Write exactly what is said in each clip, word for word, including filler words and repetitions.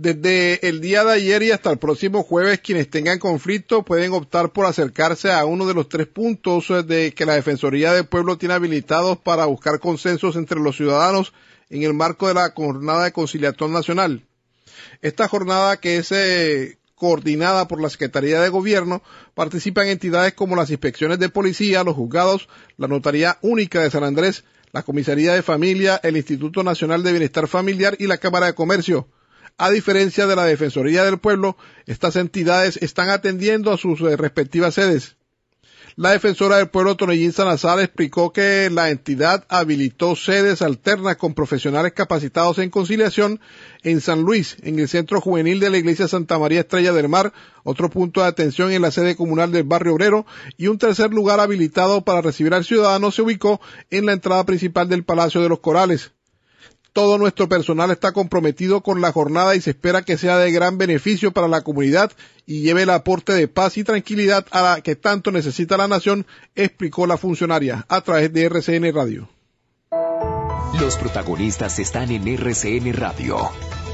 Desde el día de ayer y hasta el próximo jueves, quienes tengan conflicto pueden optar por acercarse a uno de los tres puntos de que la Defensoría del Pueblo tiene habilitados para buscar consensos entre los ciudadanos en el marco de la Jornada de Conciliación Nacional. Esta jornada, que es eh, coordinada por la Secretaría de Gobierno, participan entidades como las inspecciones de policía, los juzgados, la Notaría Única de San Andrés, la Comisaría de Familia, el Instituto Nacional de Bienestar Familiar y la Cámara de Comercio. A diferencia de la Defensoría del Pueblo, estas entidades están atendiendo a sus eh, respectivas sedes. La defensora del pueblo, Tonellín Salazar, explicó que la entidad habilitó sedes alternas con profesionales capacitados en conciliación en San Luis, en el Centro Juvenil de la Iglesia Santa María Estrella del Mar, otro punto de atención en la sede comunal del Barrio Obrero y un tercer lugar habilitado para recibir al ciudadano se ubicó en la entrada principal del Palacio de los Corales. Todo nuestro personal está comprometido con la jornada y se espera que sea de gran beneficio para la comunidad y lleve el aporte de paz y tranquilidad a la que tanto necesita la nación, explicó la funcionaria a través de R C N Radio. Los protagonistas están en R C N Radio.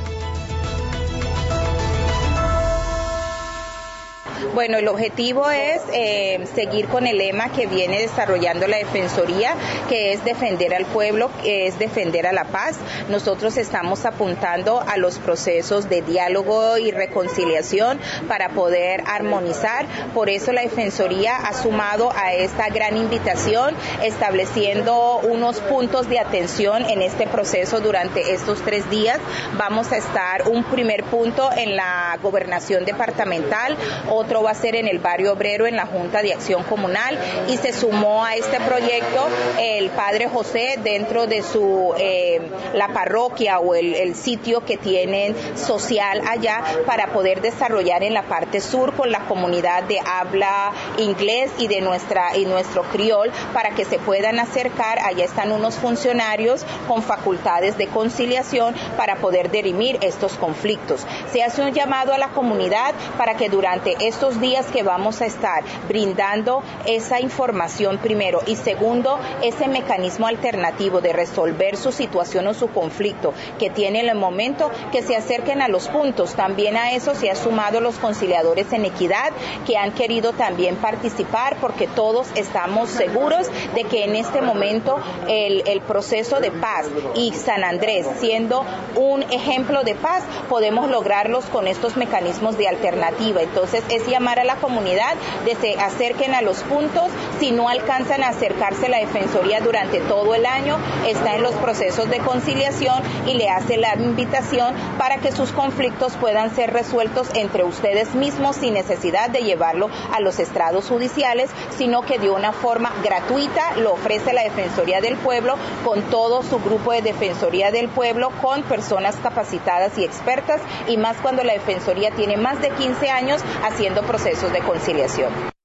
Bueno, el objetivo es eh, seguir con el lema que viene desarrollando la Defensoría, que es defender al pueblo, que es defender a la paz. Nosotros estamos apuntando a los procesos de diálogo y reconciliación para poder armonizar. Por eso la Defensoría ha sumado a esta gran invitación, estableciendo unos puntos de atención en este proceso durante estos tres días. Vamos a estar un primer punto en la gobernación departamental, otro va a ser en el Barrio Obrero, en la Junta de Acción Comunal, y se sumó a este proyecto el Padre José dentro de su eh, la parroquia o el, el sitio que tienen social allá para poder desarrollar en la parte sur con la comunidad de habla inglés y de nuestra y nuestro criol para que se puedan acercar. Allá están unos funcionarios con facultades de conciliación para poder dirimir estos conflictos. Se hace un llamado a la comunidad para que durante estos días que vamos a estar brindando esa información primero y segundo, ese mecanismo alternativo de resolver su situación o su conflicto que tiene en el momento, que se acerquen a los puntos. También a eso se han sumado los conciliadores en equidad que han querido también participar porque todos estamos seguros de que en este momento el, el proceso de paz y San Andrés siendo un ejemplo de paz, podemos lograrlos con estos mecanismos de alternativa. Entonces es llamar a la comunidad de se acerquen a los puntos. Si no alcanzan a acercarse, la Defensoría durante todo el año está en los procesos de conciliación y le hace la invitación para que sus conflictos puedan ser resueltos entre ustedes mismos sin necesidad de llevarlo a los estrados judiciales, sino que de una forma gratuita lo ofrece la Defensoría del Pueblo con todo su grupo de Defensoría del Pueblo, con personas capacitadas y expertas, y más cuando la Defensoría tiene más de quince años haciendo procesos de conciliación.